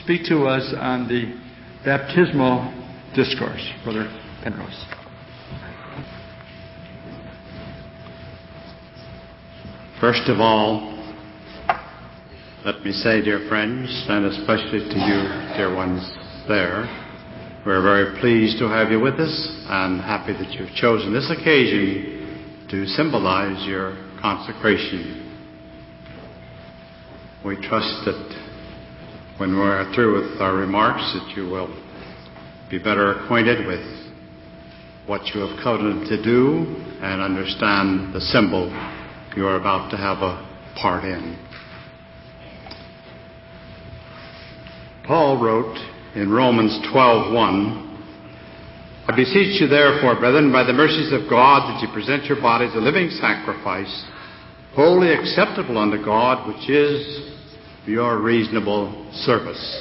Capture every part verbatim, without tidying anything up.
speak to us on the baptismal discourse, Brother Penrose. First of all, let me say, dear friends, and especially to you, dear ones there, we're very pleased to have you with us and happy that you've chosen this occasion to symbolize your consecration. We trust that when we're through with our remarks that you will be better acquainted with what you have covenanted to do and understand the symbol you are about to have a part in. Paul wrote in Romans twelve one, I beseech you therefore, brethren, by the mercies of God, that you present your bodies a living sacrifice, wholly acceptable unto God, which is your reasonable service.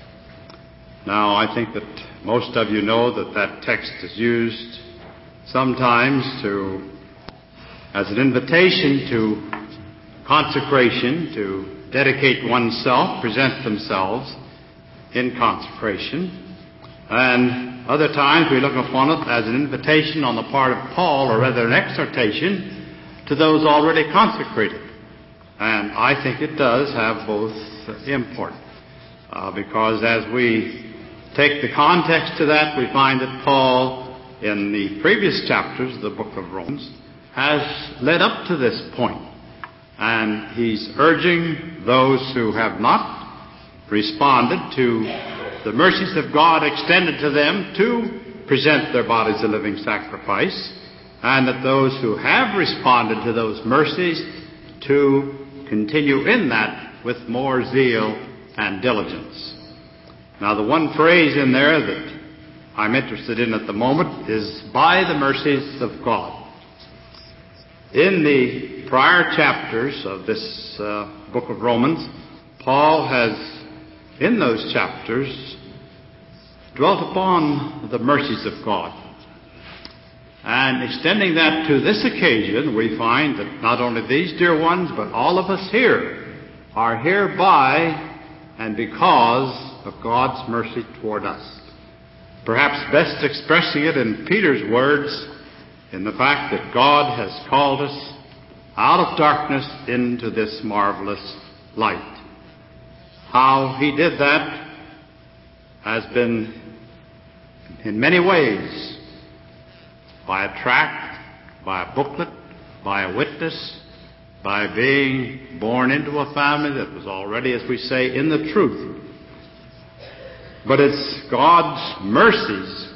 Now, I think that most of you know that that text is used sometimes to, as an invitation to consecration, to dedicate oneself, present themselves in consecration. And other times we look upon it as an invitation on the part of Paul, or rather an exhortation to those already consecrated. And I think it does have both import. Uh, because as we take the context to that, we find that Paul, in the previous chapters of the book of Romans, has led up to this point. And he's urging those who have not responded to the mercies of God extended to them to present their bodies a living sacrifice, and that those who have responded to those mercies to continue in that with more zeal and diligence. Now, the one phrase in there that I'm interested in at the moment is by the mercies of God. In the prior chapters of this uh, book of Romans, Paul has, in those chapters, dwelt upon the mercies of God. And extending that to this occasion, we find that not only these dear ones, but all of us here are here by and because of God's mercy toward us. Perhaps best expressing it in Peter's words, in the fact that God has called us out of darkness into this marvelous light. How he did that has been in many ways, by a tract, by a booklet, by a witness, by being born into a family that was already, as we say, in the truth. But it's God's mercies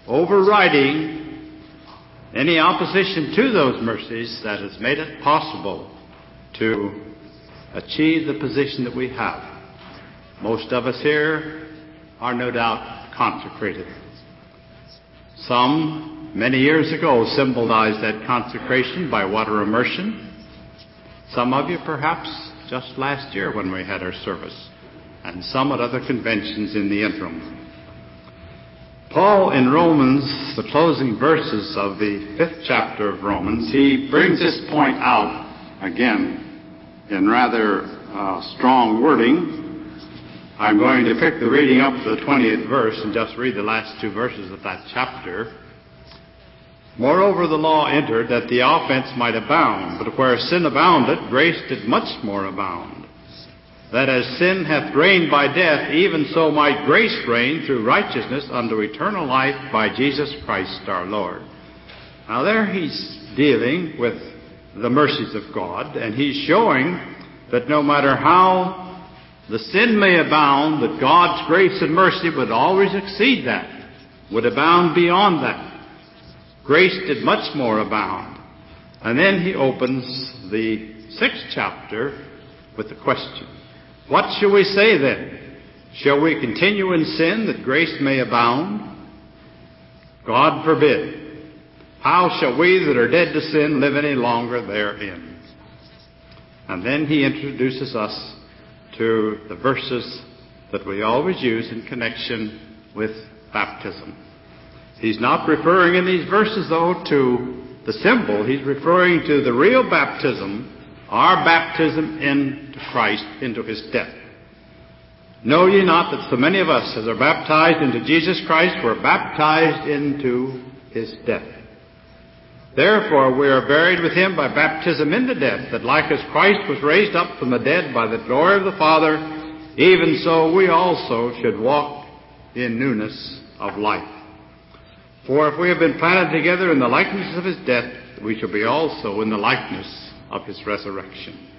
overriding any opposition to those mercies that has made it possible to achieve the position that we have. Most of us here are no doubt consecrated. Some, many years ago, symbolized that consecration by water immersion. Some of you, perhaps, just last year when we had our service, and some at other conventions in the interim. Paul, in Romans, the closing verses of the fifth chapter of Romans, he brings this point out again in rather uh, strong wording. I'm going to pick the reading up to the twentieth verse and just read the last two verses of that chapter. Moreover, the law entered that the offense might abound, but where sin abounded, grace did much more abound. That as sin hath reigned by death, even so might grace reign through righteousness unto eternal life by Jesus Christ our Lord. Now there he's dealing with the mercies of God, and he's showing that no matter how the sin may abound, that God's grace and mercy would always exceed that, would abound beyond that. Grace did much more abound. And then he opens the sixth chapter with the question, what shall we say then? Shall we continue in sin that grace may abound? God forbid. How shall we that are dead to sin live any longer therein? And then he introduces us to the verses that we always use in connection with baptism. He's not referring in these verses, though, to the symbol. He's referring to the real baptism, our baptism into Christ, into his death. Know ye not that so many of us as are baptized into Jesus Christ were baptized into his death? Therefore we are buried with him by baptism into death, that like as Christ was raised up from the dead by the glory of the Father, even so we also should walk in newness of life. For if we have been planted together in the likeness of his death, we shall be also in the likeness of his resurrection.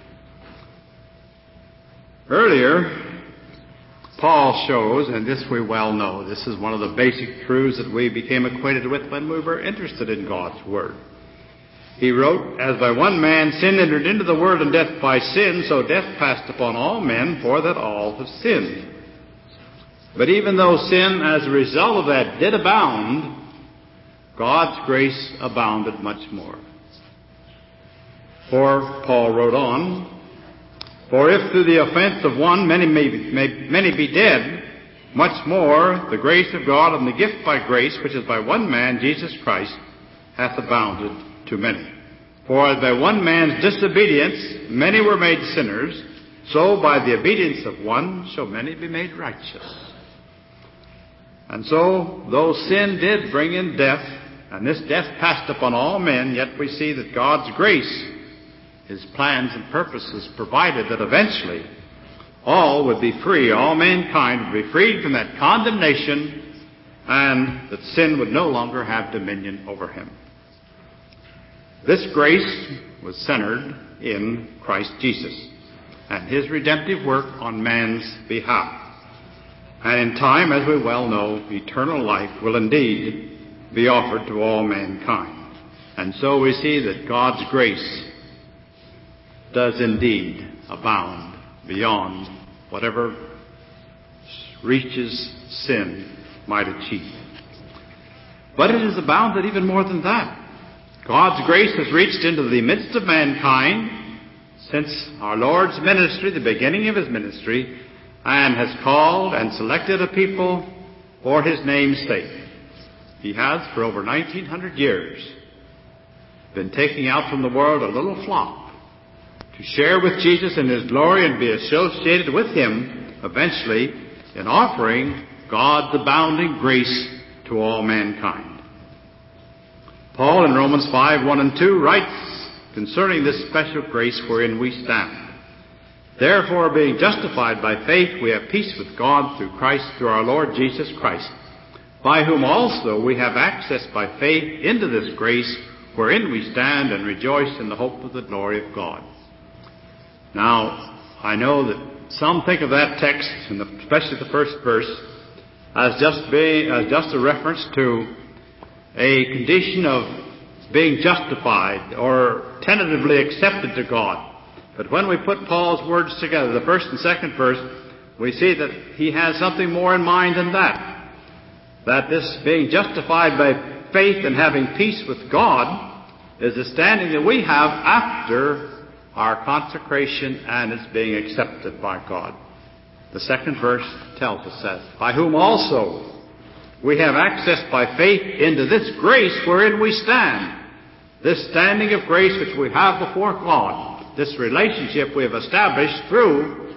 Earlier, Paul shows, and this we well know, this is one of the basic truths that we became acquainted with when we were interested in God's Word. He wrote, As by one man sin entered into the world, and death by sin, so death passed upon all men, for that all have sinned. But even though sin, as a result of that, did abound, God's grace abounded much more. For, Paul wrote on, For if through the offense of one many may, may many be dead, much more the grace of God and the gift by grace, which is by one man, Jesus Christ, hath abounded to many. For as by one man's disobedience many were made sinners, so by the obedience of one shall many be made righteous. And so, though sin did bring in death, and this death passed upon all men, yet we see that God's grace, his plans and purposes provided that eventually all would be free, all mankind would be freed from that condemnation, and that sin would no longer have dominion over him. This grace was centered in Christ Jesus and his redemptive work on man's behalf. And in time, as we well know, eternal life will indeed be offered to all mankind. And so we see that God's grace does indeed abound beyond whatever reaches sin might achieve. But it has abounded even more than that. God's grace has reached into the midst of mankind since our Lord's ministry, the beginning of his ministry, and has called and selected a people for his name's sake. He has, for over nineteen hundred years, been taking out from the world a little flock to share with Jesus in his glory and be associated with him eventually in offering God's abounding grace to all mankind. Paul in Romans five, one and two writes concerning this special grace wherein we stand. Therefore, being justified by faith, we have peace with God through Christ, through our Lord Jesus Christ, by whom also we have access by faith into this grace wherein we stand and rejoice in the hope of the glory of God. Now, I know that some think of that text, and especially the first verse, as just being as just a reference to a condition of being justified or tentatively accepted to God. But when we put Paul's words together, the first and second verse, we see that he has something more in mind than that. That this being justified by faith and having peace with God is the standing that we have after our consecration and its being accepted by God. The second verse tells us that, by whom also we have access by faith into this grace wherein we stand. This standing of grace which we have before God. This relationship we have established through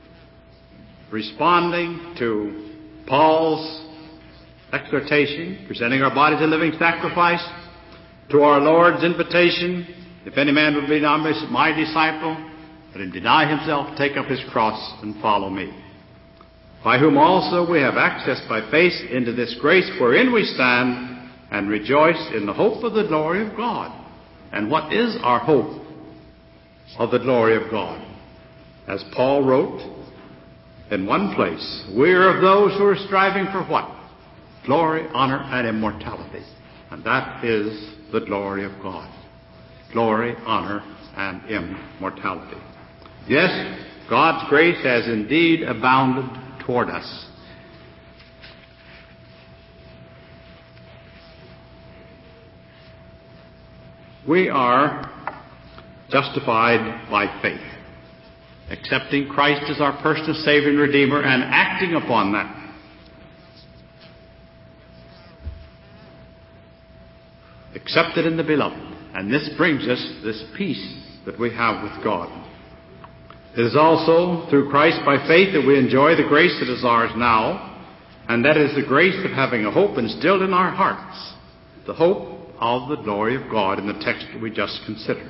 responding to Paul's exhortation, presenting our bodies a living sacrifice, to our Lord's invitation, if any man would be my disciple, let him deny himself, take up his cross, and follow me. By whom also we have access by faith into this grace wherein we stand and rejoice in the hope of the glory of God. And what is our hope of the glory of God? As Paul wrote in one place, we are of those who are striving for what? Glory, honor, and immortality. And that is the glory of God. Glory, honor, and immortality. Yes, God's grace has indeed abounded toward us. We are justified by faith, accepting Christ as our personal Savior and Redeemer and acting upon that. Accepted in the Beloved. And this brings us this peace that we have with God. It is also through Christ by faith that we enjoy the grace that is ours now, and that is the grace of having a hope instilled in our hearts, the hope of the glory of God in the text that we just considered.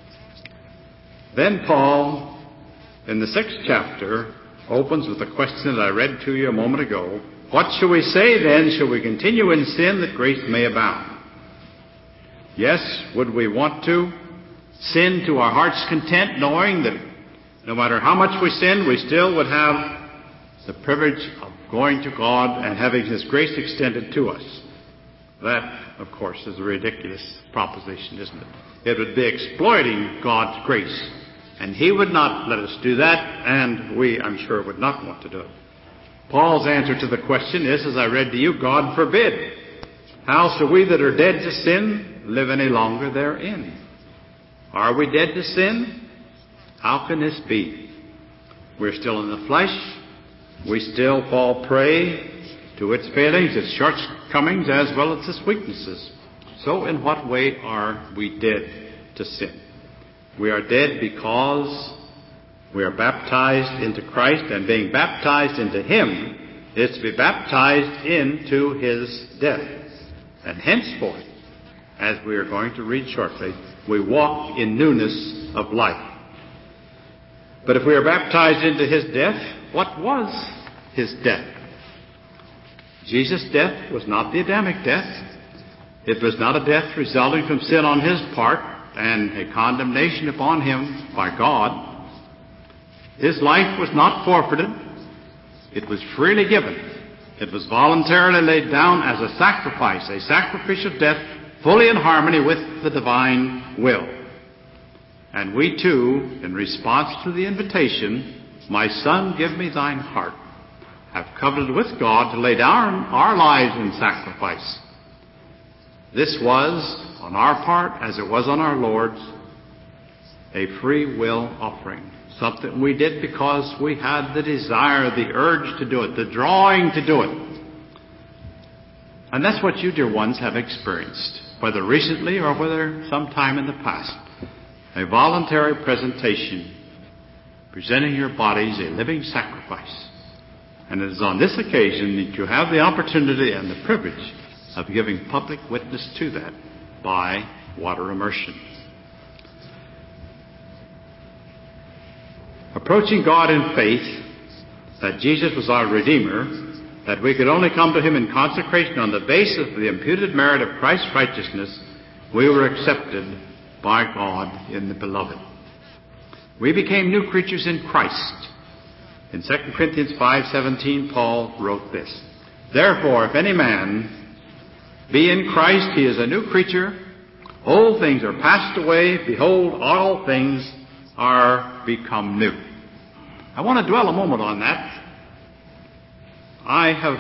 Then Paul, in the sixth chapter, opens with a question that I read to you a moment ago. What shall we say then? Shall we continue in sin that grace may abound? Yes, would we want to sin to our heart's content, knowing that no matter how much we sin, we still would have the privilege of going to God and having His grace extended to us? That, of course, is a ridiculous proposition, isn't it? It would be exploiting God's grace. And He would not let us do that, and we, I'm sure, would not want to do it. Paul's answer to the question is, as I read to you, God forbid. How shall we that are dead to sin live any longer therein? Are we dead to sin? How can this be? We're still in the flesh. We still fall prey to its failings, its shortcomings, as well as its weaknesses. So in what way are we dead to sin? We are dead because we are baptized into Christ, and being baptized into Him is to be baptized into His death. And henceforth, as we are going to read shortly, we walk in newness of life. But if we are baptized into His death, what was His death? Jesus' death was not the Adamic death. It was not a death resulting from sin on His part and a condemnation upon Him by God. His life was not forfeited. It was freely given. It was voluntarily laid down as a sacrifice, a sacrificial death, fully in harmony with the divine will. And we too, in response to the invitation, "My son, give me thine heart," have covenanted with God to lay down our lives in sacrifice. This was, on our part, as it was on our Lord's, a free will offering. Something we did because we had the desire, the urge to do it, the drawing to do it. And that's what you, dear ones, have experienced, whether recently or whether sometime in the past. A voluntary presentation, presenting your bodies a living sacrifice. And it is on this occasion that you have the opportunity and the privilege of giving public witness to that by water immersion. Approaching God in faith, that Jesus was our Redeemer, that we could only come to Him in consecration on the basis of the imputed merit of Christ's righteousness, we were accepted by God in the Beloved. We became new creatures in Christ. In Second Corinthians five seventeen, Paul wrote this: "Therefore, if any man be in Christ, he is a new creature. Old things are passed away. Behold, all things are become new." I want to dwell a moment on that. I have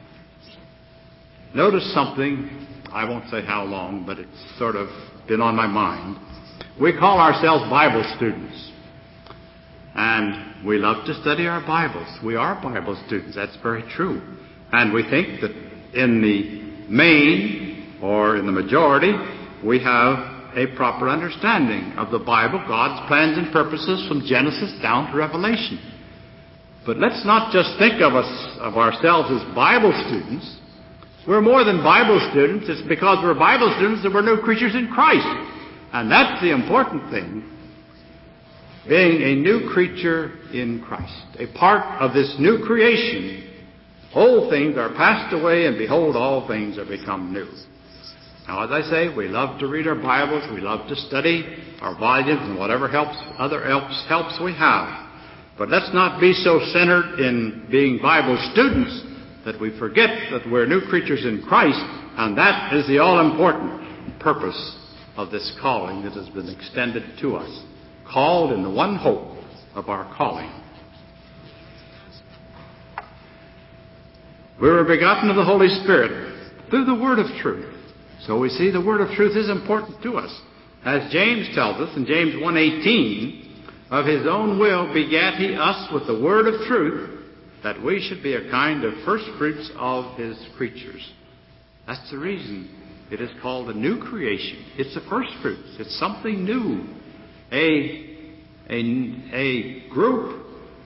noticed something, I won't say how long, but it's sort of been on my mind. We call ourselves Bible students. And we love to study our Bibles. We are Bible students, that's very true. And we think that in the main, or in the majority, we have a proper understanding of the Bible, God's plans and purposes from Genesis down to Revelation. But let's not just think of us, of ourselves as Bible students. We're more than Bible students. It's because we're Bible students that we're new creatures in Christ. And that's the important thing. Being a new creature in Christ, a part of this new creation. Old things are passed away, and behold, all things are become new. Now, as I say, we love to read our Bibles, we love to study our volumes and whatever helps, other helps, helps we have. But let's not be so centered in being Bible students that we forget that we're new creatures in Christ, and that is the all-important purpose of this calling that has been extended to us. Called in the one hope of our calling. We were begotten of the Holy Spirit through the word of truth. So we see the word of truth is important to us. As James tells us in James one eighteen, "Of His own will begat He us with the word of truth, that we should be a kind of first fruits of His creatures." That's the reason it is called a new creation. It's the first fruits. It's something new. A a, a group,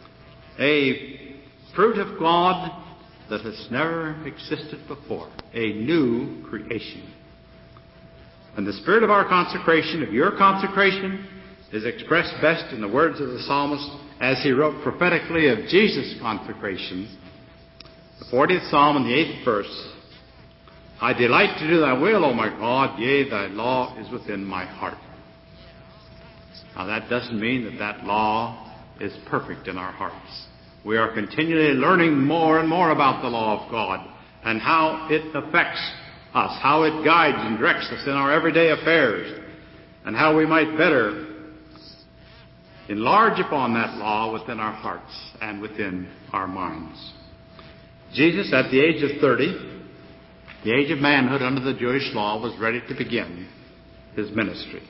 a fruit of God that has never existed before, a new creation. And the spirit of our consecration, of your consecration, is expressed best in the words of the psalmist as he wrote prophetically of Jesus' consecration. The fortieth Psalm and the eighth verse, I delight to do thy will, O my God, yea, thy law is within my heart. Now that doesn't mean that that law is perfect in our hearts. We are continually learning more and more about the law of God and how it affects us, how it guides and directs us in our everyday affairs, and how we might better enlarge upon that law within our hearts and within our minds. Jesus, at the age of thirty, the age of manhood under the Jewish law, was ready to begin his ministry.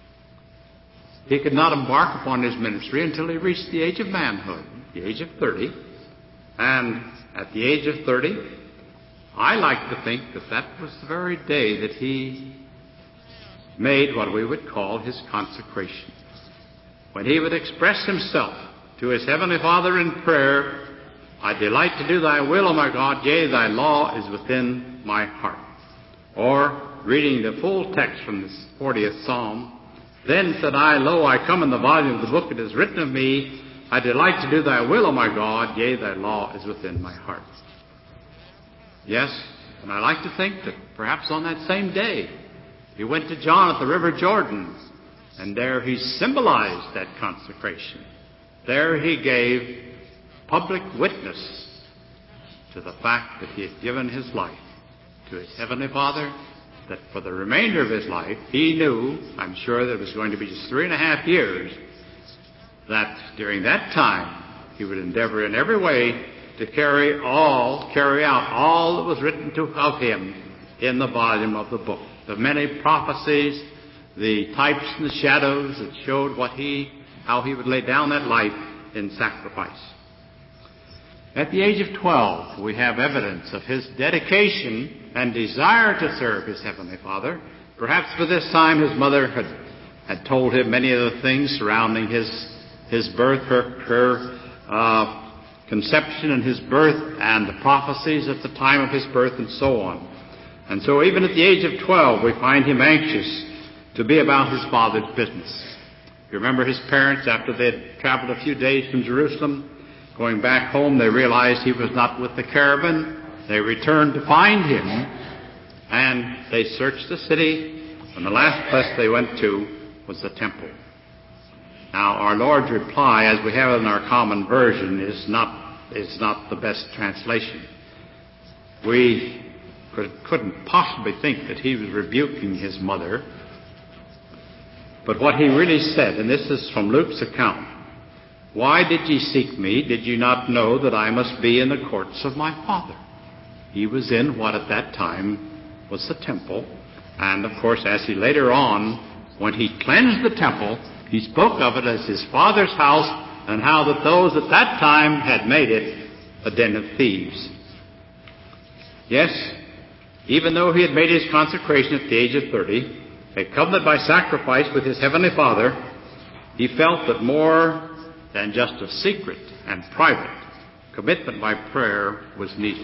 He could not embark upon his ministry until he reached the age of manhood, the age of thirty. And at the age of thirty, I like to think that that was the very day that he made what we would call his consecration, when he would express himself to his heavenly Father in prayer, I delight to do thy will, O my God, yea, thy law is within my heart. Or, reading the full text from this fortieth Psalm, then said I, lo, I come in the volume of the book, it is written of me, I delight to do thy will, O my God, yea, thy law is within my heart. Yes, and I like to think that perhaps on that same day, he went to John at the River Jordan, and there he symbolized that consecration. There he gave public witness to the fact that he had given his life to his heavenly Father, that for the remainder of his life, he knew, I'm sure that it was going to be just three and a half years, that during that time he would endeavor in every way to carry all, carry out all that was written to, of him in the volume of the book. The many prophecies, the types and the shadows that showed what he, how he would lay down that life in sacrifice. At the age of twelve, we have evidence of his dedication and desire to serve his heavenly Father. Perhaps by this time his mother had, had told him many of the things surrounding his, his birth, her, her uh, conception and his birth, and the prophecies at the time of his birth, and so on. And so even at the age of twelve, we find him anxious to be about his Father's business. You remember his parents, after they had traveled a few days from Jerusalem, going back home, they realized he was not with the caravan. They returned to find him, and they searched the city, and the last place they went to was the temple. Now, our Lord's reply, as we have it in our common version, is not, is not the best translation. We could, couldn't possibly think that he was rebuking his mother. But what he really said, and this is from Luke's account, why did ye seek me? Did you not know that I must be in the courts of my Father? He was in what at that time was the temple. And of course, as he later on, when he cleansed the temple, he spoke of it as his Father's house, and how that those at that time had made it a den of thieves. Yes, even though he had made his consecration at the age of thirty, a covenant by sacrifice with his heavenly Father, he felt that more than just a secret and private commitment by prayer was needed.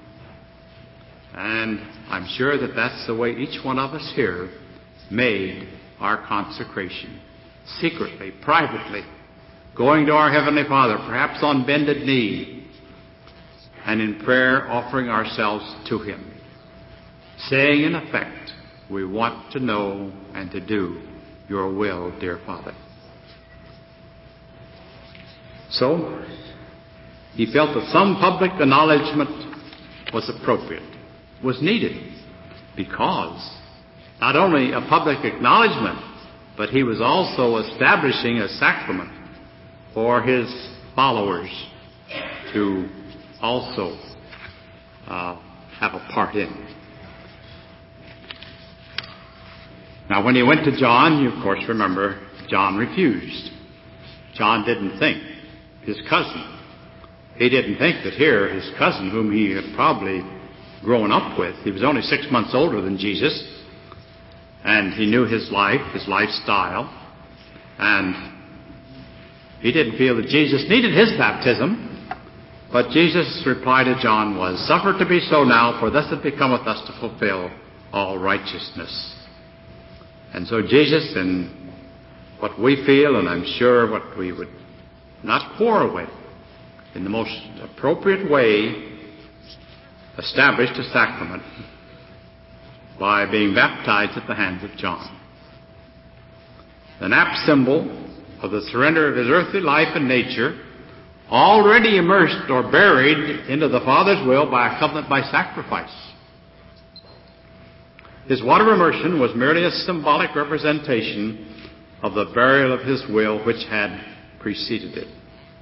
And I'm sure that that's the way each one of us here made our consecration. Secretly, privately, going to our Heavenly Father, perhaps on bended knee, and in prayer offering ourselves to Him, saying in effect, we want to know and to do your will, dear Father. So, he felt that some public acknowledgement was appropriate, was needed, because not only a public acknowledgement, but he was also establishing a sacrament for his followers to also uh, have a part in. Now, when he went to John, you of course remember, John refused. John didn't think. His cousin. He didn't think that here, his cousin, whom he had probably grown up with, he was only six months older than Jesus, and he knew his life, his lifestyle, and He didn't feel that Jesus needed his baptism. But Jesus' reply to John was, "Suffer to be so now, for thus it becometh us to fulfill all righteousness." And so Jesus, in what we feel, and I'm sure what we would not quarrel with, in the most appropriate way, established a sacrament by being baptized at the hands of John. An apt symbol of the surrender of his earthly life and nature, already immersed or buried into the Father's will by a covenant by sacrifice. His water immersion was merely a symbolic representation of the burial of his will which had preceded it.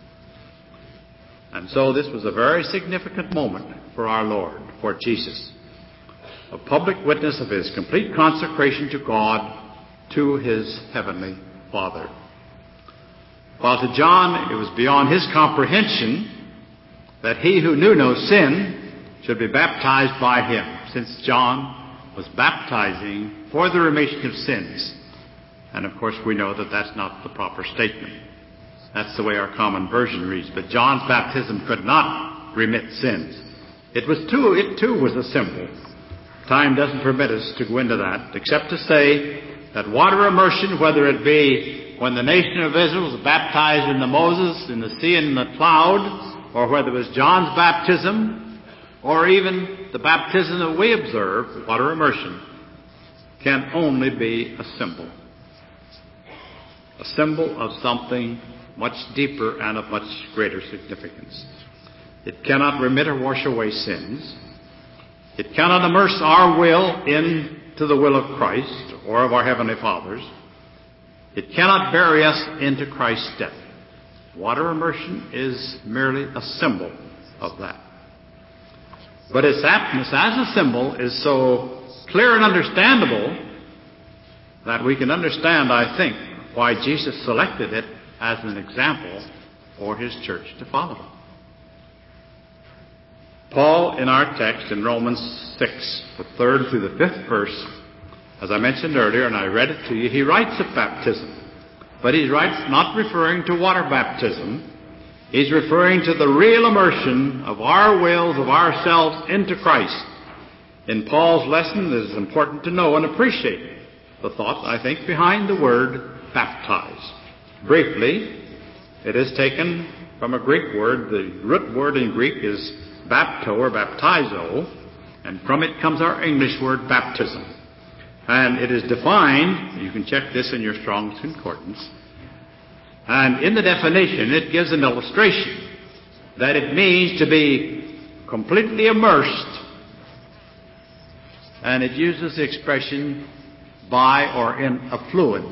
And so this was a very significant moment for our Lord, for Jesus, a public witness of his complete consecration to God, to his heavenly Father. While to John it was beyond his comprehension that he who knew no sin should be baptized by him, since John was baptizing for the remission of sins. And of course we know that that's not the proper statement. That's the way our common version reads. But John's baptism could not remit sins. It was too, it too was a symbol. Time doesn't permit us to go into that, except to say that water immersion, whether it be when the nation of Israel was baptized in the Moses, in the sea and in the cloud, or whether it was John's baptism, or even the baptism that we observe, water immersion, can only be a symbol. A symbol of something much deeper and of much greater significance. It cannot remit or wash away sins. It cannot immerse our will into the will of Christ or of our Heavenly Father's. It cannot bury us into Christ's death. Water immersion is merely a symbol of that. But its aptness as a symbol is so clear and understandable that we can understand, I think, why Jesus selected it as an example for his church to follow. Paul, in our text in Romans six, the third through the fifth verse, as I mentioned earlier, and I read it to you, he writes of baptism. But he writes not referring to water baptism. He's referring to the real immersion of our wills, of ourselves, into Christ. In Paul's lesson, it is important to know and appreciate the thought, I think, behind the word baptize. Briefly, it is taken from a Greek word. The root word in Greek is bapto or baptizo, and from it comes our English word baptism. And it is defined, you can check this in your Strong's Concordance, and in the definition it gives an illustration that it means to be completely immersed, and it uses the expression by or in a fluid.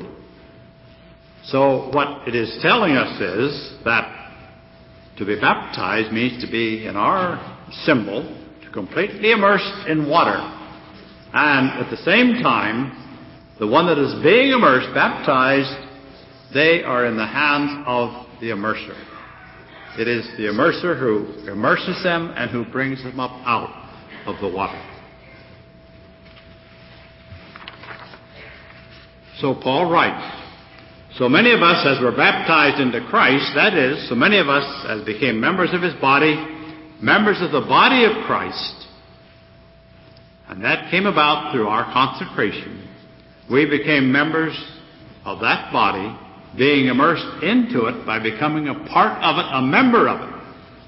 So what it is telling us is that to be baptized means to be, in our symbol, to completely immersed in water. And at the same time, the one that is being immersed, baptized, they are in the hands of the immerser. It is the immerser who immerses them and who brings them up out of the water. So Paul writes, so many of us as were baptized into Christ, that is, so many of us as became members of his body, members of the body of Christ, and that came about through our consecration. We became members of that body, being immersed into it by becoming a part of it, a member of it.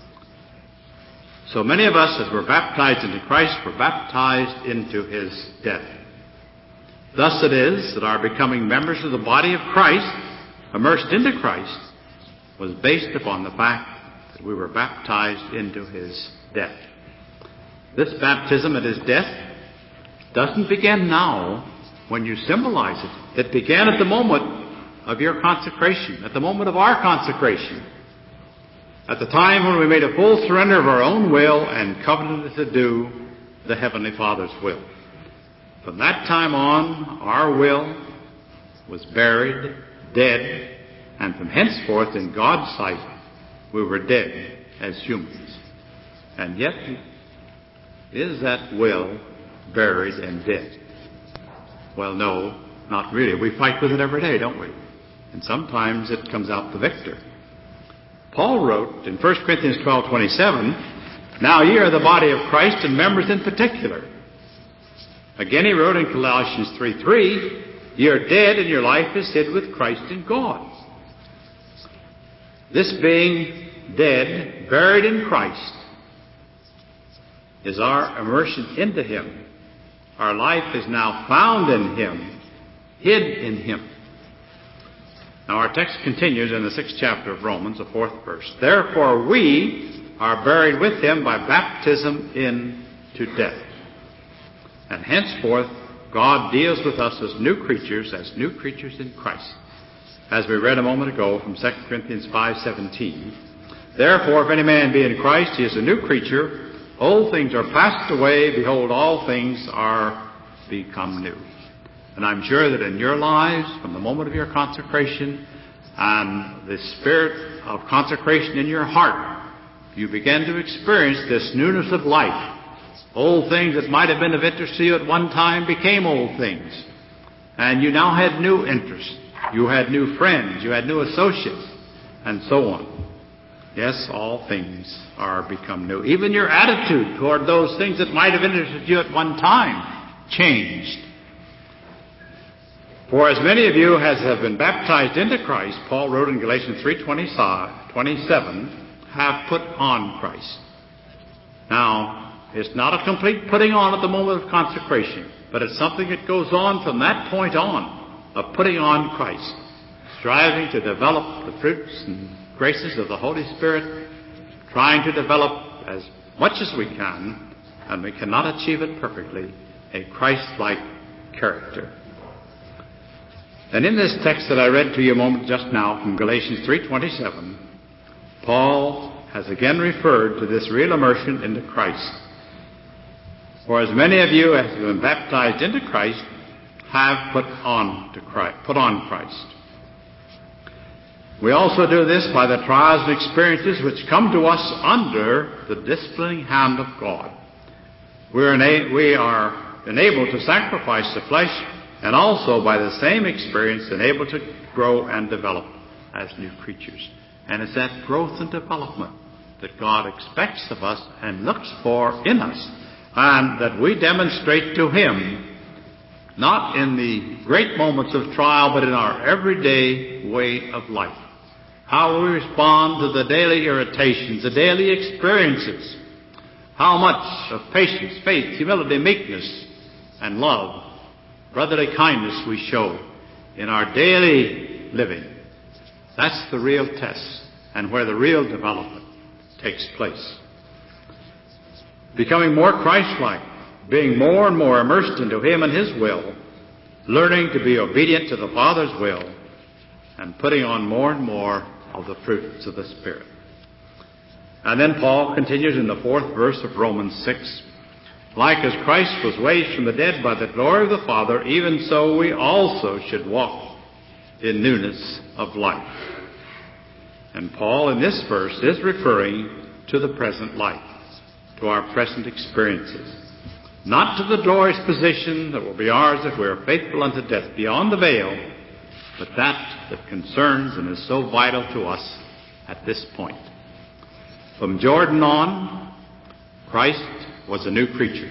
So many of us as were baptized into Christ were baptized into his death. Thus it is that our becoming members of the body of Christ, immersed into Christ, was based upon the fact that we were baptized into his death. This baptism at his death doesn't begin now when you symbolize it. It began at the moment of your consecration, at the moment of our consecration, at the time when we made a full surrender of our own will and covenanted to do the Heavenly Father's will. From that time on, our will was buried, dead, and from henceforth, in God's sight, we were dead as humans. And yet, is that will buried and dead? Well, no, not really. We fight with it every day, don't we? And sometimes it comes out the victor. Paul wrote in First Corinthians twelve twenty-seven, "Now ye are the body of Christ and members in particular." Again he wrote in Colossians three three, "Ye are dead and your life is hid with Christ in God." This being dead, buried in Christ, is our immersion into Him. Our life is now found in Him, hid in Him. Now our text continues in the sixth chapter of Romans, the fourth verse. "Therefore we are buried with Him by baptism into death. And henceforth God deals with us as new creatures, as new creatures in Christ." As we read a moment ago from Second Corinthians five seventeen, "Therefore, if any man be in Christ, he is a new creature. Old things are passed away. Behold, all things are become new." And I'm sure that in your lives, from the moment of your consecration and the spirit of consecration in your heart, you begin to experience this newness of life. Old things that might have been of interest to you at one time became old things. And you now had new interests. You had new friends. You had new associates. And so on. Yes, all things are become new. Even your attitude toward those things that might have interested you at one time changed. "For as many of you as have been baptized into Christ," Paul wrote in Galatians three twenty-seven, "have put on Christ." Now, it's not a complete putting on at the moment of consecration, but it's something that goes on from that point on, of putting on Christ, striving to develop the fruits and graces of the Holy Spirit, trying to develop as much as we can, and we cannot achieve it perfectly, a Christ-like character. And in this text that I read to you a moment just now from Galatians three twenty-seven, Paul has again referred to this real immersion into Christ. "For as many of you as have been baptized into Christ have put on to Christ, put on Christ." We also do this by the trials and experiences which come to us under the disciplining hand of God. We are, ena- we are enabled to sacrifice the flesh, and also by the same experience enabled to grow and develop as new creatures. And it's that growth and development that God expects of us and looks for in us, and that we demonstrate to Him, not in the great moments of trial, but in our everyday way of life. How we respond to the daily irritations, the daily experiences. How much of patience, faith, humility, meekness, and love, brotherly kindness we show in our daily living. That's the real test, and where the real development takes place. Becoming more Christ-like, being more and more immersed into Him and His will, learning to be obedient to the Father's will, and putting on more and more of the fruits of the Spirit. And then Paul continues in the fourth verse of Romans six, "Like as Christ was raised from the dead by the glory of the Father, even so we also should walk in newness of life." And Paul in this verse is referring to the present life, to our present experiences. Not to the glorious position that will be ours if we are faithful unto death beyond the veil, but that that concerns and is so vital to us at this point. From Jordan on, Christ was a new creature.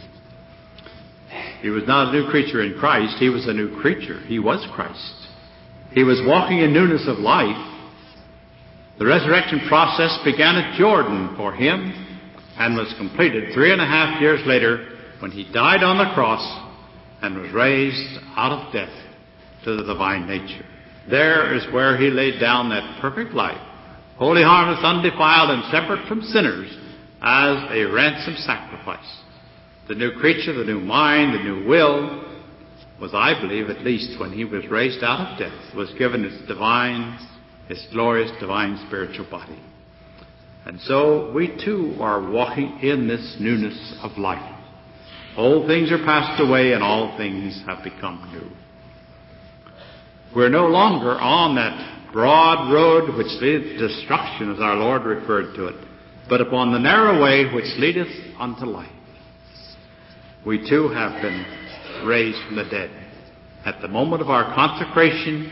He was not a new creature in Christ. He was a new creature. He was Christ. He was walking in newness of life. The resurrection process began at Jordan for Him and was completed three and a half years later when He died on the cross and was raised out of death to the divine nature. There is where He laid down that perfect life, holy, harmless, undefiled, and separate from sinners, as a ransom sacrifice. The new creature, the new mind, the new will was, I believe, at least when He was raised out of death, was given its divine, its glorious divine spiritual body. And so we too are walking in this newness of life. Old things are passed away and all things have become new. We're no longer on that broad road which leadeth to destruction, as our Lord referred to it, but upon the narrow way which leadeth unto life. We too have been raised from the dead. At the moment of our consecration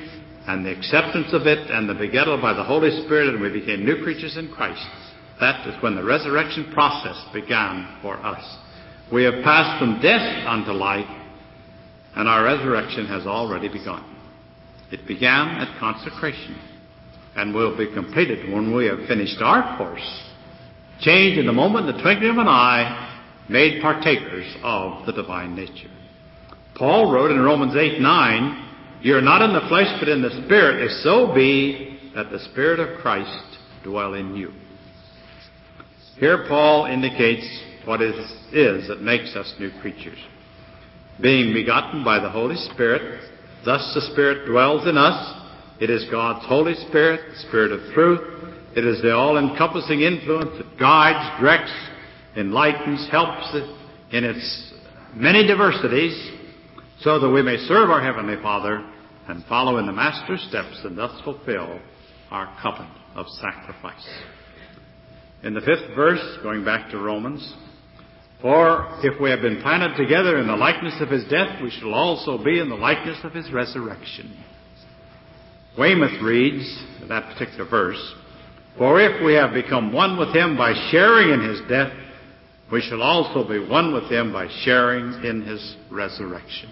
and the acceptance of it and the begettal by the Holy Spirit, and we became new creatures in Christ. That is when the resurrection process began for us. We have passed from death unto life, and our resurrection has already begun. It began at consecration, and will be completed when we have finished our course, changed in the moment, the twinkling of an eye, made partakers of the divine nature. Paul wrote in Romans eight nine, "You are not in the flesh, but in the Spirit, if so be that the Spirit of Christ dwell in you." Here Paul indicates what it is that makes us new creatures. Being begotten by the Holy Spirit, thus the Spirit dwells in us. It is God's Holy Spirit, the Spirit of truth. It is the all-encompassing influence that guides, directs, enlightens, helps it in its many diversities, so that we may serve our Heavenly Father and follow in the Master's steps and thus fulfill our covenant of sacrifice. In the fifth verse, going back to Romans, "For if we have been planted together in the likeness of his death, we shall also be in the likeness of his resurrection." Weymouth reads, in that particular verse, "For if we have become one with him by sharing in his death, we shall also be one with him by sharing in his resurrection."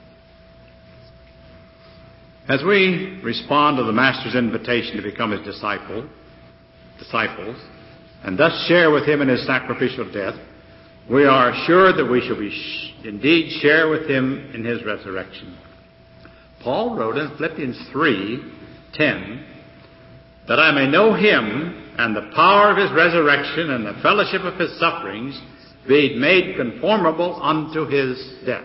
As we respond to the Master's invitation to become his disciple, disciples, and thus share with him in his sacrificial death, we are assured that we shall be sh- indeed share with him in his resurrection. Paul wrote in Philippians three ten, "That I may know him and the power of his resurrection and the fellowship of his sufferings, being made conformable unto his death."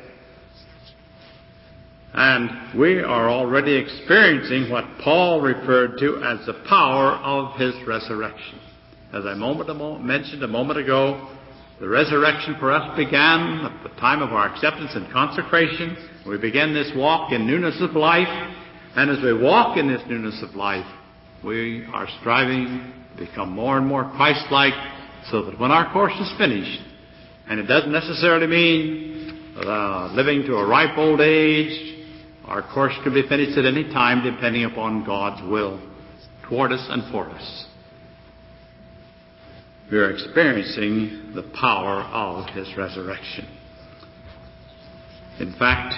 And we are already experiencing what Paul referred to as the power of his resurrection. As I moment a mo- mentioned a moment ago, the resurrection for us began at the time of our acceptance and consecration. We began this walk in newness of life, and as we walk in this newness of life, we are striving to become more and more Christ-like, so that when our course is finished, and it doesn't necessarily mean uh, living to a ripe old age, our course can be finished at any time depending upon God's will toward us and for us. We are experiencing the power of his resurrection. In fact,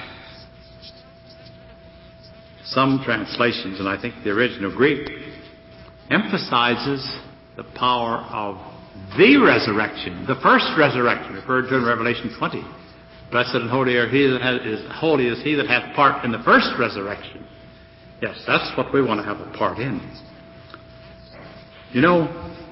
some translations, and I think the original Greek, emphasizes the power of the resurrection, the first resurrection, referred to in Revelation twenty. "Blessed and holy are he that has, is holy is he that hath part in the first resurrection." Yes, that's what we want to have a part in. You know,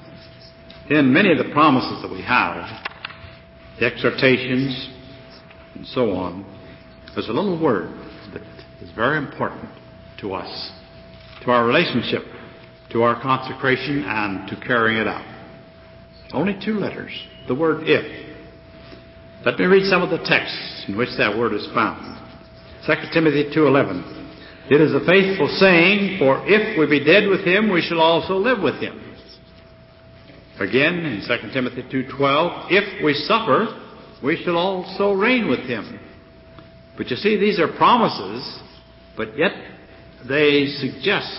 in many of the promises that we have, the exhortations and so on, there's a little word that is very important to us, to our relationship, to our consecration, and to carrying it out. Only two letters, the word "if." Let me read some of the texts in which that word is found. Second Timothy two eleven. "It is a faithful saying, for if we be dead with him, we shall also live with him." Again, in Second Timothy two twelve, "If we suffer, we shall also reign with him." But you see, these are promises, but yet they suggest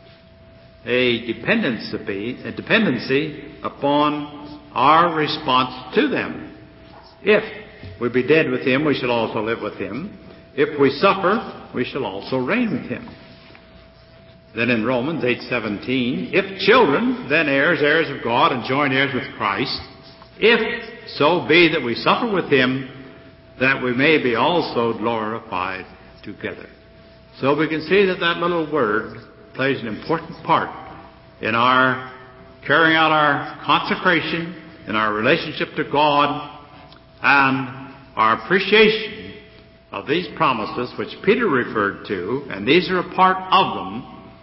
a dependency, a dependency upon our response to them. If we be dead with him, we shall also live with him. If we suffer, we shall also reign with him. Then in Romans eight seventeen, "If children, then heirs, heirs of God, and joint heirs with Christ, if so be that we suffer with him, that we may be also glorified together." So we can see that that little word plays an important part in our carrying out our consecration, in our relationship to God, and our appreciation of these promises which Peter referred to, and these are a part of them,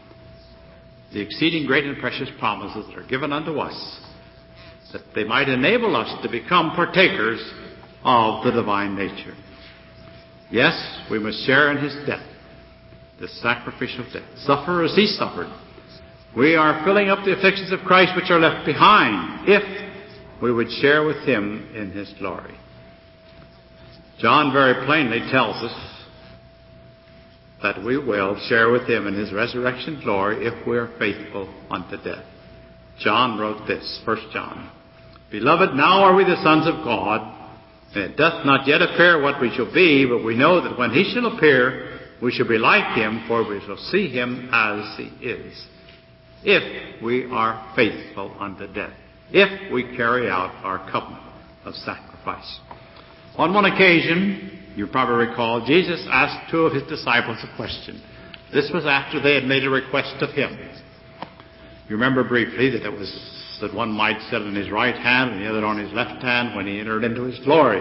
the exceeding great and precious promises that are given unto us, that they might enable us to become partakers of the divine nature. Yes, we must share in his death, the sacrificial death. Suffer as he suffered. We are filling up the afflictions of Christ which are left behind, if we would share with him in his glory. John very plainly tells us that we will share with him in his resurrection glory if we are faithful unto death. John wrote this, First John. Beloved, now are we the sons of God, and it doth not yet appear what we shall be, but we know that when he shall appear, we shall be like him, for we shall see him as he is. If we are faithful unto death. If we carry out our covenant of sacrifice. On one occasion, you probably recall, Jesus asked two of his disciples a question. This was after they had made a request of him. You remember briefly that it was that one might sit on his right hand and the other on his left hand when he entered into his glory.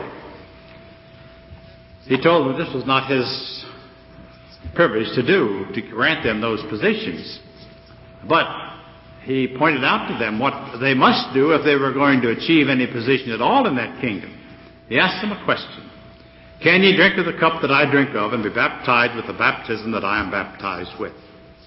He told them this was not his privilege to do, to grant them those positions. But he pointed out to them what they must do if they were going to achieve any position at all in that kingdom. He asked them a question. Can ye drink of the cup that I drink of and be baptized with the baptism that I am baptized with?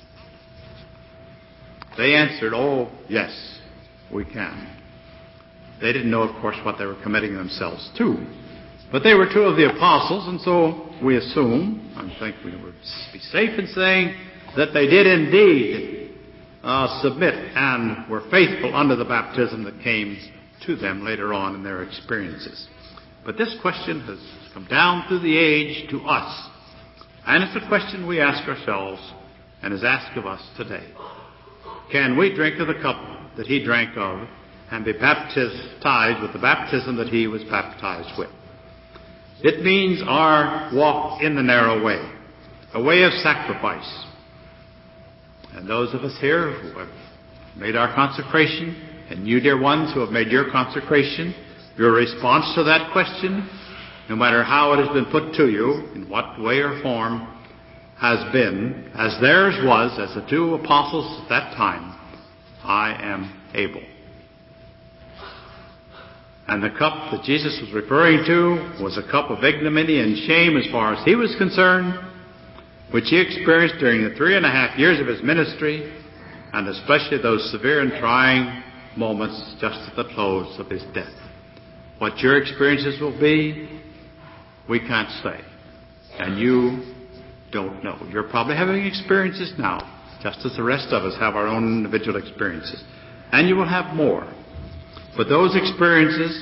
They answered, oh, yes, we can. They didn't know, of course, what they were committing themselves to. But they were two of the apostles, and so we assume, I think we would be safe in saying, that they did indeed uh, submit and were faithful unto the baptism that came to them later on in their experiences. But this question has come down through the age to us. And it's a question we ask ourselves and is asked of us today. Can we drink of the cup that he drank of and be baptized with the baptism that he was baptized with? It means our walk in the narrow way, a way of sacrifice. And those of us here who have made our consecration, and you, dear ones, who have made your consecration, your response to that question, no matter how it has been put to you, in what way or form, has been, as theirs was, as the two apostles at that time, I am able. And the cup that Jesus was referring to was a cup of ignominy and shame as far as he was concerned, which he experienced during the three and a half years of his ministry, and especially those severe and trying moments just at the close of his death. What your experiences will be, we can't say. And you don't know. You're probably having experiences now, just as the rest of us have our own individual experiences. And you will have more. But those experiences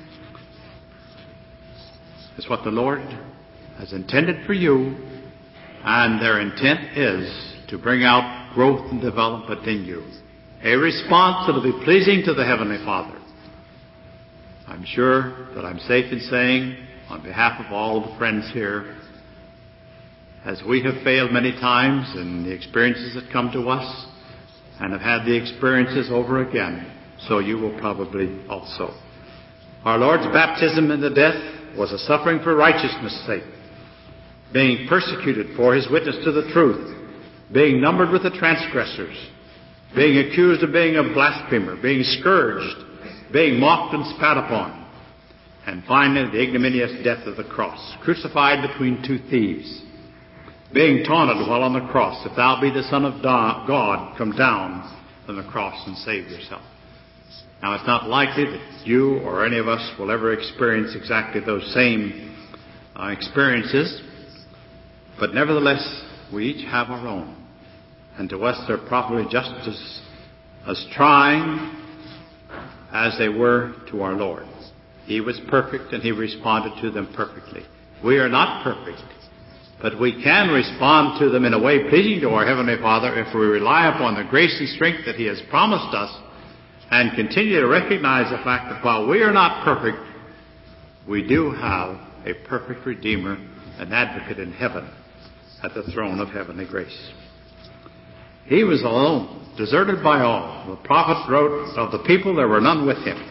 is what the Lord has intended for you, and their intent is to bring out growth and development in you. A response that will be pleasing to the Heavenly Father. I'm sure that I'm safe in saying, on behalf of all the friends here, as we have failed many times in the experiences that come to us, and have had the experiences over again, so you will probably also. Our Lord's baptism into death was a suffering for righteousness' sake, being persecuted for his witness to the truth, being numbered with the transgressors, being accused of being a blasphemer, being scourged, being mocked and spat upon, and finally the ignominious death of the cross, crucified between two thieves, being taunted while on the cross, if thou be the Son of God, come down from the cross and save yourself. Now, it's not likely that you or any of us will ever experience exactly those same uh, experiences, but nevertheless, we each have our own. And to us, they're probably just as, as trying as they were to our Lord. He was perfect, and he responded to them perfectly. We are not perfect, but we can respond to them in a way pleasing to our Heavenly Father if we rely upon the grace and strength that he has promised us, and continue to recognize the fact that while we are not perfect, we do have a perfect Redeemer, an advocate in heaven, at the throne of heavenly grace. He was alone, deserted by all. The prophet wrote, of the people there were none with him.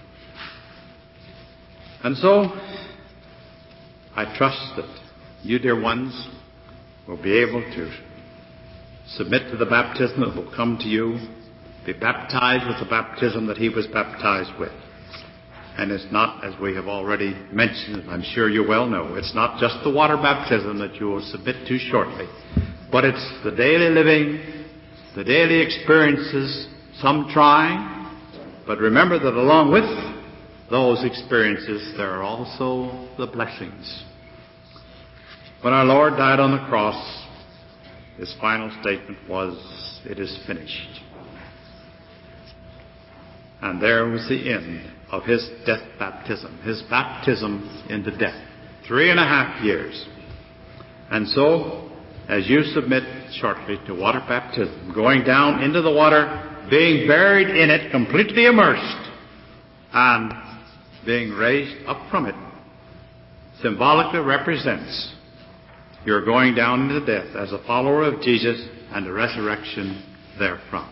And so, I trust that you, dear ones, will be able to submit to the baptism that will come to you, be baptized with the baptism that he was baptized with. And it's not, as we have already mentioned, I'm sure you well know, it's not just the water baptism that you will submit to shortly, but it's the daily living, the daily experiences, some trying, but remember that along with those experiences, there are also the blessings. When our Lord died on the cross, his final statement was, "It is finished." And there was the end of his death baptism, his baptism into death. Three and a half years. And so, as you submit shortly to water baptism, going down into the water, being buried in it, completely immersed, and being raised up from it, symbolically represents your going down into death as a follower of Jesus and the resurrection therefrom.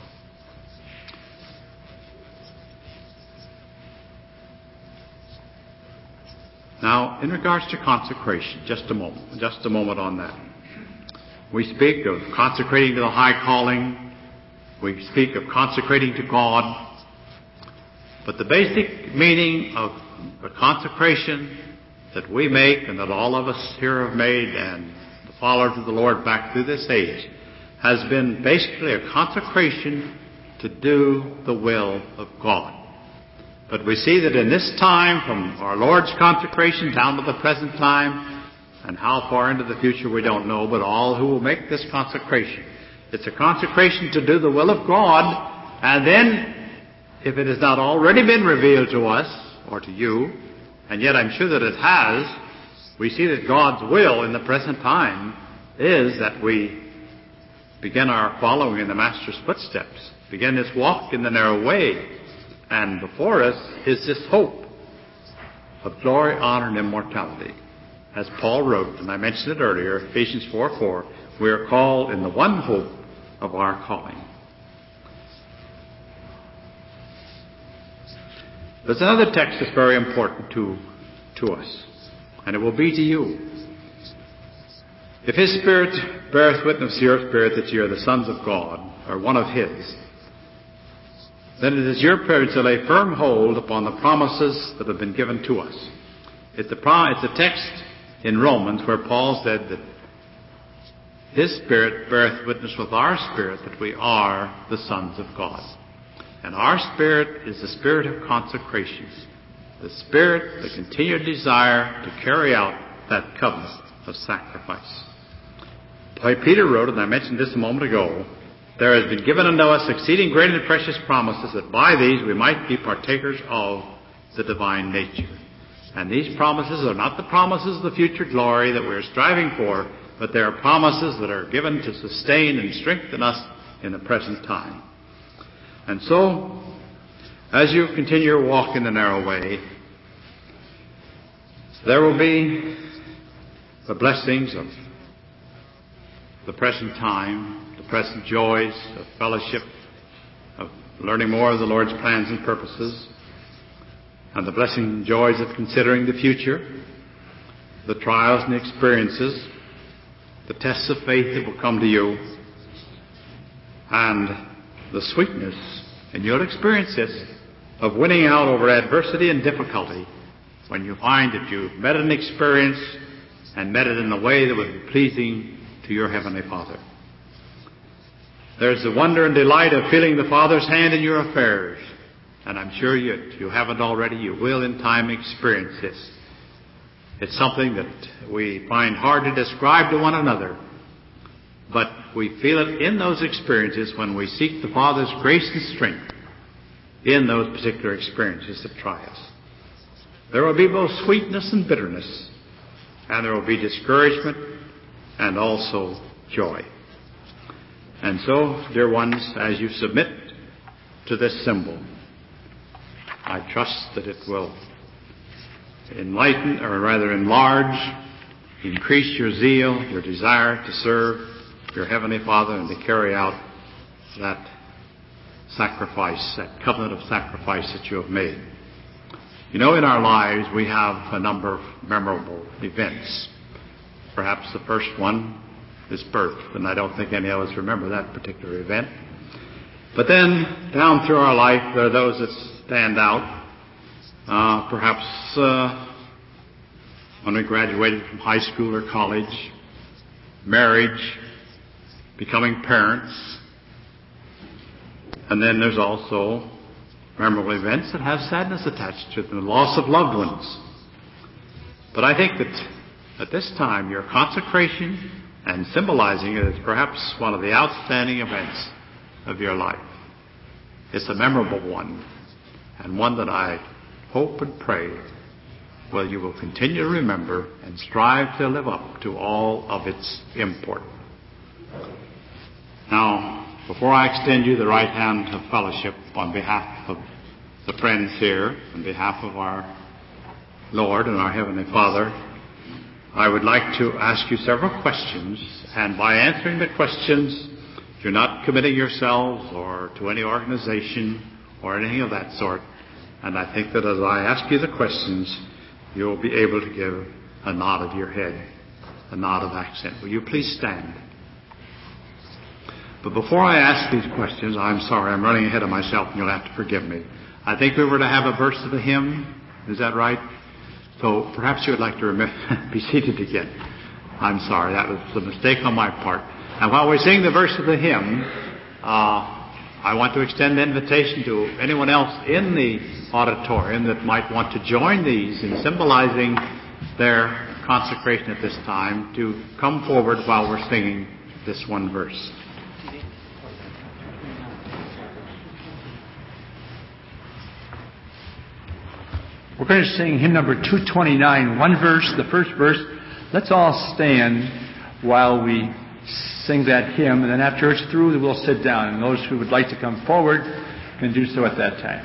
Now, in regards to consecration, just a moment, just a moment on that. We speak of consecrating to the high calling. We speak of consecrating to God. But the basic meaning of the consecration that we make and that all of us here have made and the followers of the Lord back through this age has been basically a consecration to do the will of God. But we see that in this time, from our Lord's consecration down to the present time, and how far into the future we don't know, but all who will make this consecration, it's a consecration to do the will of God, and then, if it has not already been revealed to us, or to you, and yet I'm sure that it has, we see that God's will in the present time is that we begin our following in the Master's footsteps, begin this walk in the narrow way. And before us is this hope of glory, honor, and immortality. As Paul wrote, and I mentioned it earlier, Ephesians four four, we are called in the one hope of our calling. There's another text that's very important to, to us, and it will be to you. If His Spirit beareth witness to your spirit that ye are the sons of God, or one of His, then it is your privilege to lay firm hold upon the promises that have been given to us. It's a, pro- it's a text in Romans where Paul said that His Spirit beareth witness with our spirit that we are the sons of God. And our spirit is the spirit of consecration, the spirit, the continued desire to carry out that covenant of sacrifice. Like Peter wrote, and I mentioned this a moment ago, there has been given unto us exceeding great and precious promises, that by these we might be partakers of the divine nature. And these promises are not the promises of the future glory that we're striving for, but they are promises that are given to sustain and strengthen us in the present time. And so, as you continue your walk in the narrow way, there will be the blessings of the present time, the present joys of fellowship, of learning more of the Lord's plans and purposes, and the blessing and joys of considering the future, the trials and the experiences, the tests of faith that will come to you, and the sweetness, and you'll experience this, of winning out over adversity and difficulty when you find that you've met an experience and met it in a way that would be pleasing to your Heavenly Father. There's the wonder and delight of feeling the Father's hand in your affairs. And I'm sure you, if you haven't already, you will in time experience this. It's something that we find hard to describe to one another. But we feel it in those experiences when we seek the Father's grace and strength in those particular experiences that try us. There will be both sweetness and bitterness. And there will be discouragement and also joy. And so, dear ones, as you submit to this symbol, I trust that it will enlighten, or rather enlarge, increase your zeal, your desire to serve your Heavenly Father and to carry out that sacrifice, that covenant of sacrifice that you have made. You know, in our lives we have a number of memorable events. Perhaps the first one is birth, and I don't think any of us remember that particular event. But then, down through our life, there are those that stand out. Uh, perhaps uh, when we graduated from high school or college, marriage, becoming parents, and then there's also memorable events that have sadness attached to them, the loss of loved ones. But I think that at this time, your consecration and symbolizing it as perhaps one of the outstanding events of your life. It's a memorable one, and one that I hope and pray well you will continue to remember and strive to live up to all of its import. Now, before I extend you the right hand of fellowship on behalf of the friends here, on behalf of our Lord and our Heavenly Father, I would like to ask you several questions, and by answering the questions, you're not committing yourselves or to any organization or anything of that sort. And I think that as I ask you the questions, you'll be able to give a nod of your head, a nod of accent. Will you please stand? But before I ask these questions, I'm sorry, I'm running ahead of myself, and you'll have to forgive me. I think we were to have a verse of the hymn. Is that right? So perhaps you would like to rem- be seated again. I'm sorry, that was a mistake on my part. And while we're singing the verse of the hymn, uh, I want to extend an invitation to anyone else in the auditorium that might want to join these in symbolizing their consecration at this time to come forward while we're singing this one verse. We're going to sing hymn number two twenty-nine, one verse, the first verse. Let's all stand while we sing that hymn, and then after it's through, we'll sit down, and those who would like to come forward can do so at that time.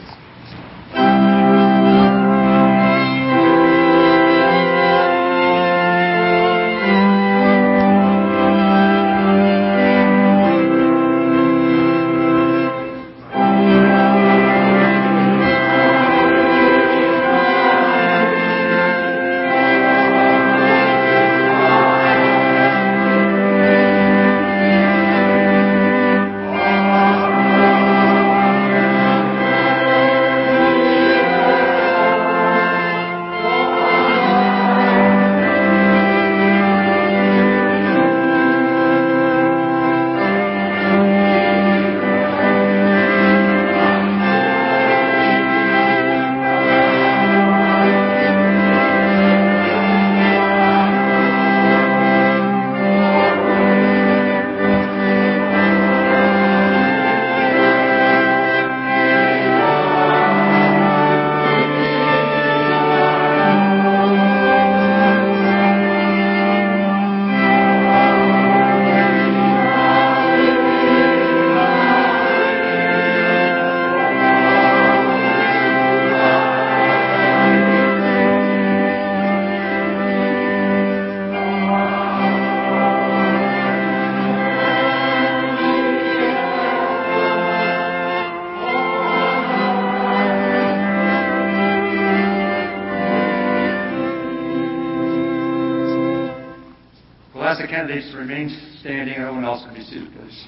Candidates to remain standing. Everyone else can be seated, please.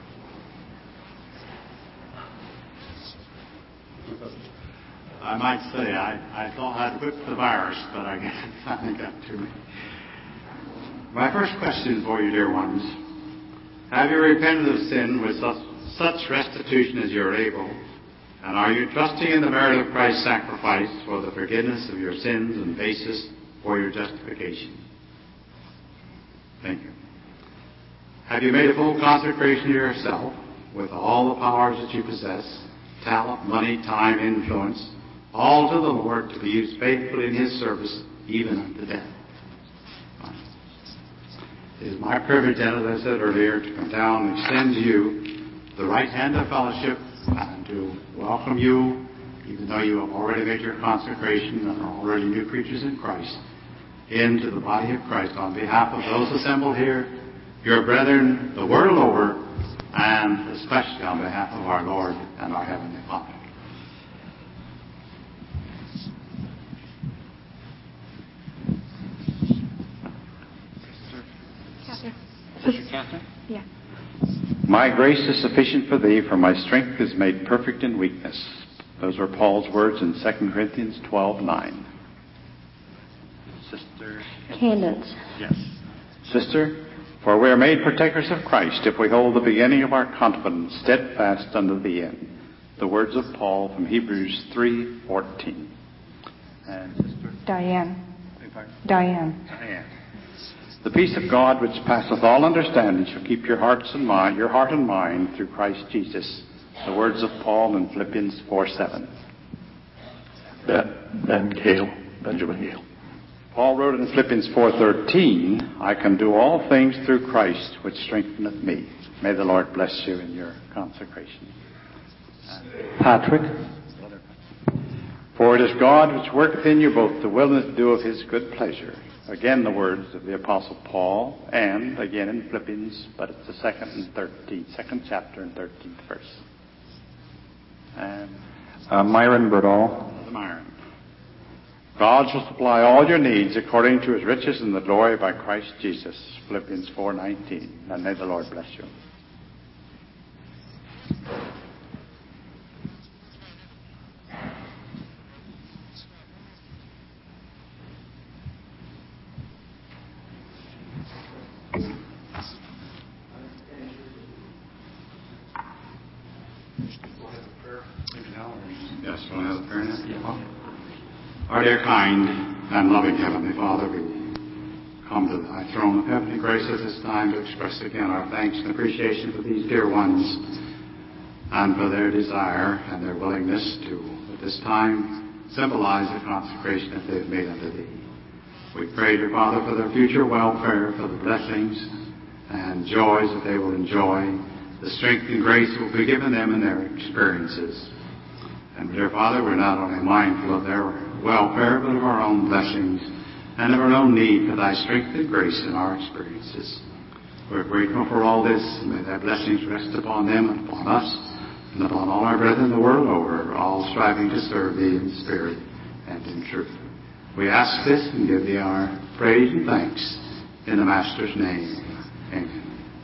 I might say I, I thought I'd whipped the virus, but I guess it finally got to me. My first question for you, dear ones: have you repented of sin with such, such restitution as you're able? And are you trusting in the merit of Christ's sacrifice for the forgiveness of your sins and basis for your justification? Thank you. Have you made a full consecration to yourself with all the powers that you possess, talent, money, time, influence, all to the Lord to be used faithfully in His service, even unto death? It is my privilege, then, as I said earlier, to come down and extend to you the right hand of fellowship and to welcome you, even though you have already made your consecration and are already new creatures in Christ, into the body of Christ on behalf of those assembled here, your brethren the world over, and especially on behalf of our Lord and our Heavenly Father. Catherine. Sister Catherine? Yeah. My grace is sufficient for thee, for my strength is made perfect in weakness. Those were Paul's words in Second Corinthians twelve nine. Sister Candace. Yes. Sister, for we are made partakers of Christ if we hold the beginning of our confidence steadfast unto the end. The words of Paul from Hebrews three fourteen. And Sister Diane. Beg pardon? Diane. Diane. The peace of God, which passeth all understanding, shall keep your hearts and mind, your heart and mind through Christ Jesus. The words of Paul in Philippians four seven. Ben, Ben Gale, Benjamin Gale. Paul wrote in Philippians four thirteen, I can do all things through Christ, which strengtheneth me. May the Lord bless you in your consecration. Patrick. For it is God which worketh in you both to will and to do of his good pleasure. Again, the words of the Apostle Paul, and again in Philippians, but it's the second and thirteenth, second chapter and thirteenth verse. And Uh, Myron Birdall. Brother Myron. God shall supply all your needs according to his riches in the glory by Christ Jesus. Philippians four nineteen. And may the Lord bless you. Yes, we'll have a prayer now. Our dear, kind, and loving Heavenly Father, we come to thy throne of heavenly grace at this time to express again our thanks and appreciation for these dear ones and for their desire and their willingness to, at this time, symbolize the consecration that they've made unto thee. We pray, dear Father, for their future welfare, for the blessings and joys that they will enjoy, the strength and grace that will be given them in their experiences. And dear Father, we're not only mindful of their welfare, but of our own blessings and of our own need for thy strength and grace in our experiences. We're grateful for all this, and may thy blessings rest upon them and upon us and upon all our brethren the world over, all striving to serve thee in spirit and in truth. We ask this and give thee our praise and thanks in the Master's name. Amen.